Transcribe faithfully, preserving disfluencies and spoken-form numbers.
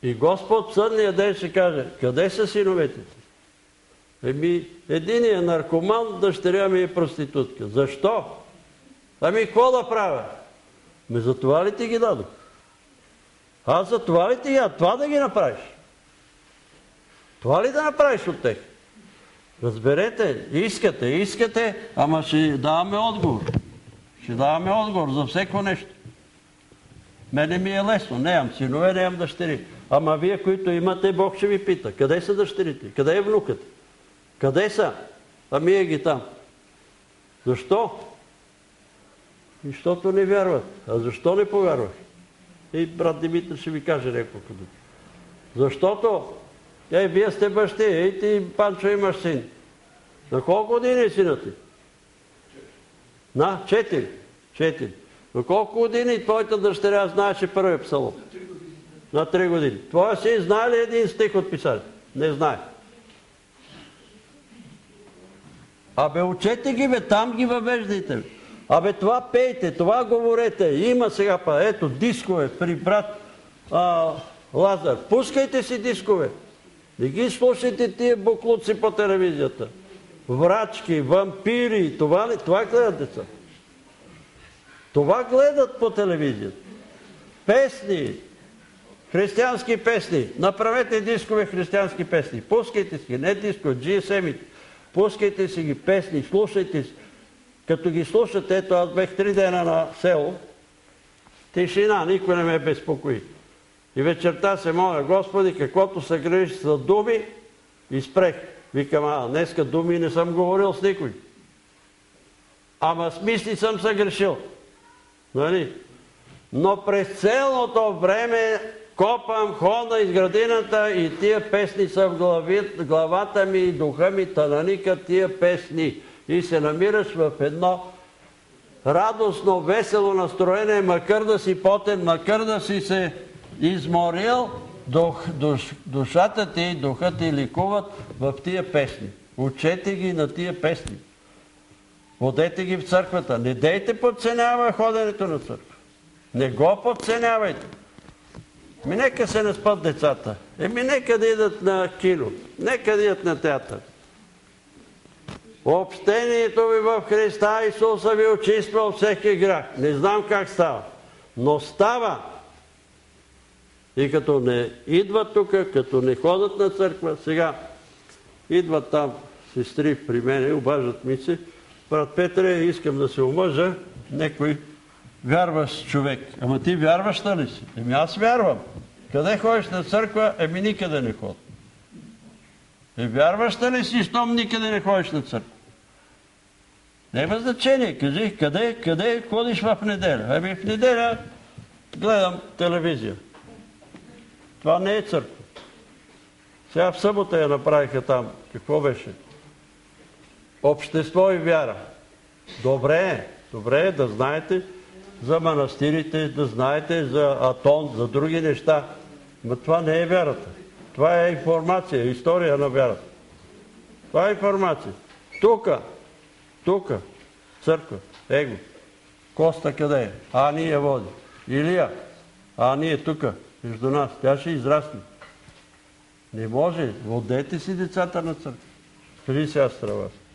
И Господ съдния ден ще каже, къде са синовете ти? Еми, единият наркоман, дъщеря ми е проститутка. Защо? Ами, какво да правя? Ме за това ли ти ги дадох? Аз за това ли ти я? Това да ги направиш? Това ли да направиш от тех? Разберете, искате, искате, ама ще даваме отговор. Ще даваме отговор за всеко нещо. Мене ми е лесно. Нямам синове, нямам дъщери. Ама вие, които имате, Бог ще ви пита. Къде са дъщерите? Къде е внукът? Къде са? Ами е ги там. Защо? И защото не вярват. А защо не повярвах? И брат Димитър ще ви каже няколко думи. Защото, ей, вие сте бащи, ей ти, Панчо, имаш син. На колко години е синът ти? На четири. Четири. На колко години твоята дъщеря знаеше първия псалом? На три години. Твоя син знае ли един стих от Писанието? Не знае. Абе, учете ги, бе, там ги въвеждайте. Абе, това пейте, това говорете. Има сега па, ето, дискове при брат а, Лазар. Пускайте си дискове. Не ги слушайте тия буклуци по телевизията. Врачки, вампири, това, това гледат деца. Това гледат по телевизията. Песни, християнски песни. Направете дискове християнски песни. Пускайте си, не дискове, джи ес ем-ите. Пускайте си ги песни, слушайте си. Като ги слушате, ето аз бех три дена на село, тишина, никой не ме безпокои. И вечерта се моля, Господи, каквото се грижи за думи, изпрех. Викам, а, днеска думи не съм говорил с никой. Ама с мисли съм се грешил. Нали? Но през цялото време копам, хода из градината и тия песни са в глави, главата ми и духа ми тананика тия песни. И се намираш в едно радостно, весело настроение, макар да си потен, макар да си се изморил, дух, душ, душата ти и духът ти ликуват в тия песни. Учете ги на тия песни. Водете ги в църквата. Не дейте подценява ходенето на църква. Не го подценявайте. Ми нека се не спят децата. Еми нека да идат на кино. Нека да идат на театър. Общението ви в Христа Исуса ви очиства от всеки грях. Не знам как става. Но става. И като не идват тук, като не ходят на църква, сега идват там сестри при мене, обаждат ми се. Брат Петре, искам да се омъжа, некой вярващ човек. Ама ти вярваща ли си? Еми аз вярвам. Къде ходиш на църква? Еми никъде не ходя. Е, вярваща ли си, щом никъде не ходиш на църква? Няма значение. Кажи, къде, къде ходиш в неделя? Ами в неделя гледам телевизия. Това не е църква. Сега в събота я направиха там. Какво беше? Общество и вяра. Добре е. Добре е да знаете за манастирите, да знаете за Атон, за други неща. Но това не е вярата. Това е информация, история на вярата. Това е информация. Тука, тука, църква, его. Коста къде е? Ани я води. Илия, Ани е тука, между нас. Тя ще израсне. Не може. Водете си децата на църква. Кажи сега с вас.